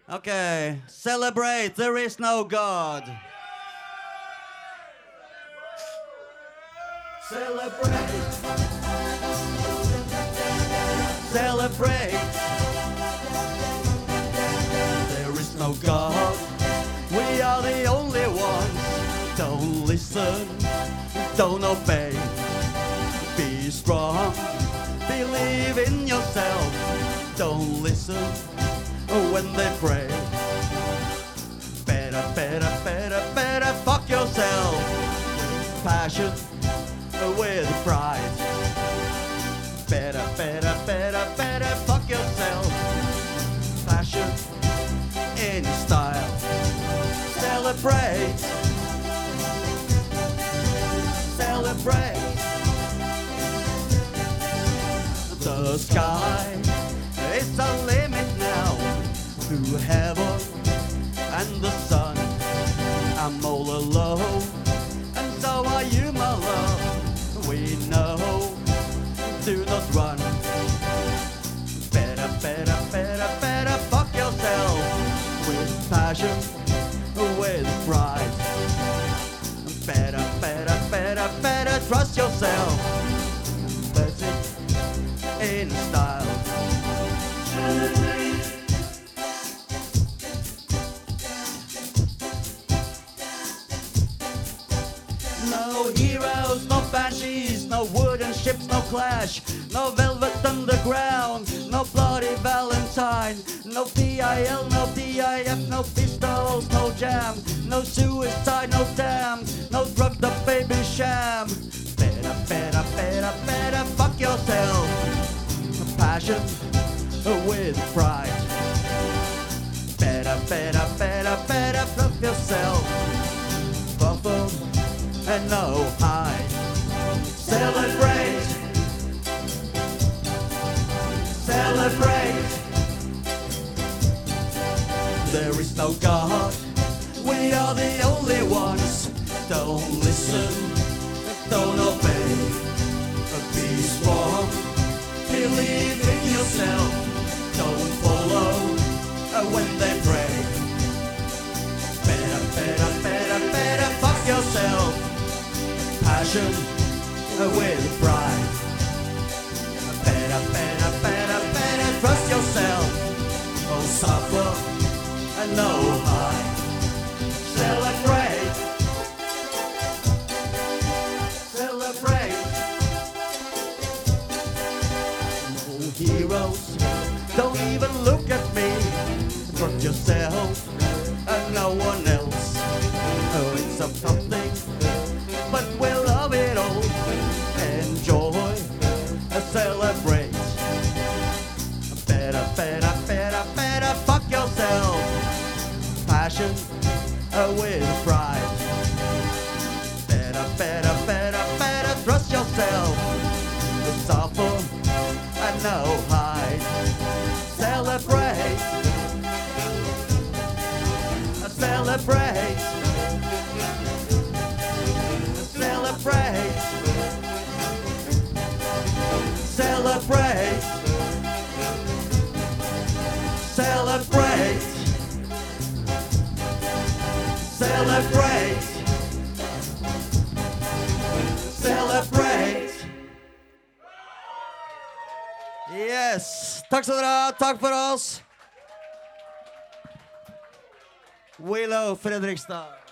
Okay, celebrate, there is no God. Celebrate. Celebrate. There is no God. We are the only ones. Don't listen, don't obey. Be strong, believe in yourself. Don't listen when they pray. Better, better, better, better fuck yourself. Passion with pride. Better, better, better, better fuck yourself. Passion in style. Celebrate. Celebrate. The sky is the limit now to heaven and the sun. I'm all alone, and so are you, my love. We know, do not run. Better, better, better, better fuck yourself. With passion, with pride. Better, better, better, better trust yourself. Better in style. No heroes, no banshees, no wooden ships, no clash, no velvet underground, no bloody valentine, no PIL, no DIF, no pistols, no jam, no suicide, no damn, no drugged up baby sham. Better, better, better, better fuck yourself. Passion with pride. Better, better, better, better fuck yourself. Buffalo and no hide. Celebrate. Celebrate. There is no God. We are the only ones. Don't listen. Don't obey. Be strong. Believe in yourself. Don't follow when they pray. Better, better, better, better fuck yourself. Passion with pride. Better, better, better, better trust yourself. Oh, suffer and no hide. Celebrate. Celebrate. No heroes, don't even look at me. Trust yourself and no one else. Oh, it's a tough thing, but we'll love it all. Enjoy, celebrate. Better, better, better, better fuck yourself. Passion with pride. Better, better, better, better trust yourself. Suffer and no hide. Celebrate. Celebrate. Celebrate. Celebrate. Celebrate. Celebrate. Celebrate. Yes. Takk skal dere ha. Takk for oss. Willow Fredrikstad.